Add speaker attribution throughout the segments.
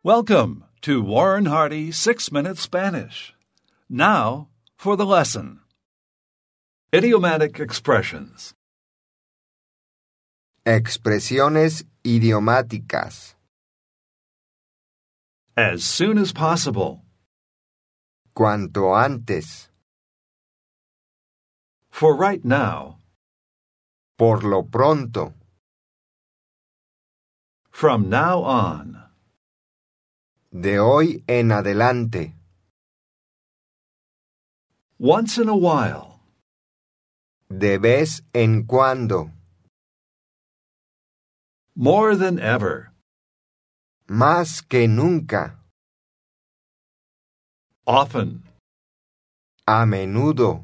Speaker 1: Welcome to Warren Hardy 6-Minute Spanish. Now for the lesson. Idiomatic expressions.
Speaker 2: Expresiones idiomáticas.
Speaker 1: As soon as possible.
Speaker 2: Cuanto antes.
Speaker 1: For right now.
Speaker 2: Por lo pronto.
Speaker 1: From now on.
Speaker 2: De hoy en adelante.
Speaker 1: Once in a while.
Speaker 2: De vez en cuando.
Speaker 1: More than ever.
Speaker 2: Más que nunca.
Speaker 1: Often.
Speaker 2: A menudo.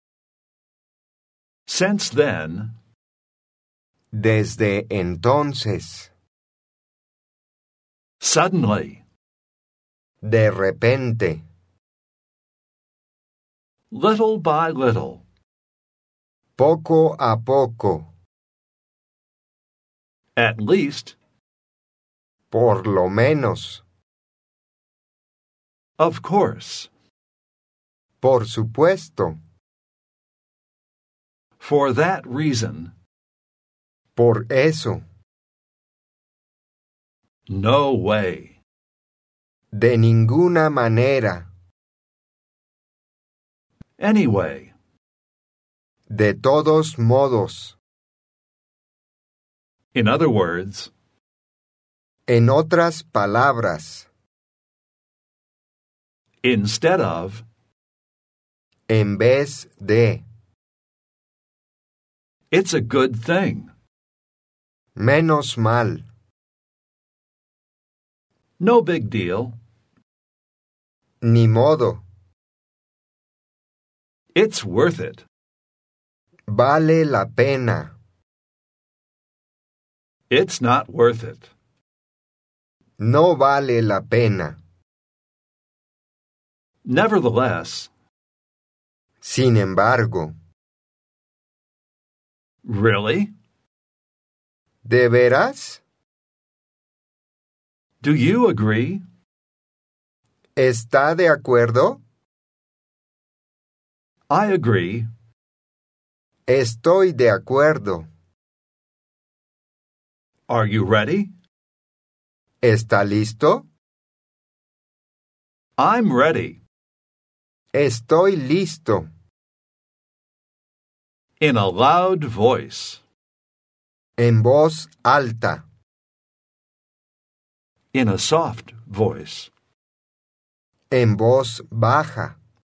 Speaker 1: Since then.
Speaker 2: Desde entonces.
Speaker 1: Suddenly.
Speaker 2: De repente.
Speaker 1: Little by little.
Speaker 2: Poco a poco.
Speaker 1: At least.
Speaker 2: Por lo menos.
Speaker 1: Of course.
Speaker 2: Por supuesto.
Speaker 1: For that reason.
Speaker 2: Por eso.
Speaker 1: No way.
Speaker 2: De ninguna manera.
Speaker 1: Anyway.
Speaker 2: De todos modos.
Speaker 1: In other words.
Speaker 2: En otras palabras.
Speaker 1: Instead of.
Speaker 2: En vez de.
Speaker 1: It's a good thing.
Speaker 2: Menos mal.
Speaker 1: No big deal.
Speaker 2: Ni modo.
Speaker 1: It's worth it.
Speaker 2: Vale la pena.
Speaker 1: It's not worth it.
Speaker 2: No vale la pena.
Speaker 1: Nevertheless.
Speaker 2: Sin embargo.
Speaker 1: Really?
Speaker 2: ¿De veras?
Speaker 1: Do you agree?
Speaker 2: ¿Está de acuerdo?
Speaker 1: I agree.
Speaker 2: Estoy de acuerdo.
Speaker 1: Are you ready?
Speaker 2: ¿Está listo?
Speaker 1: I'm ready.
Speaker 2: Estoy listo.
Speaker 1: In a loud voice.
Speaker 2: En voz alta.
Speaker 1: In a soft voice.
Speaker 2: En voz baja.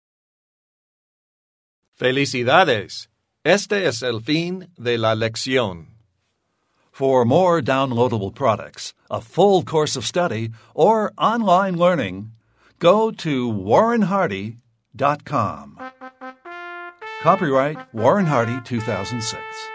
Speaker 3: Felicidades. Este es el fin de la lección.
Speaker 1: For more downloadable products, a full course of study, or online learning, go to warrenhardy.com. Copyright Warren Hardy 2006.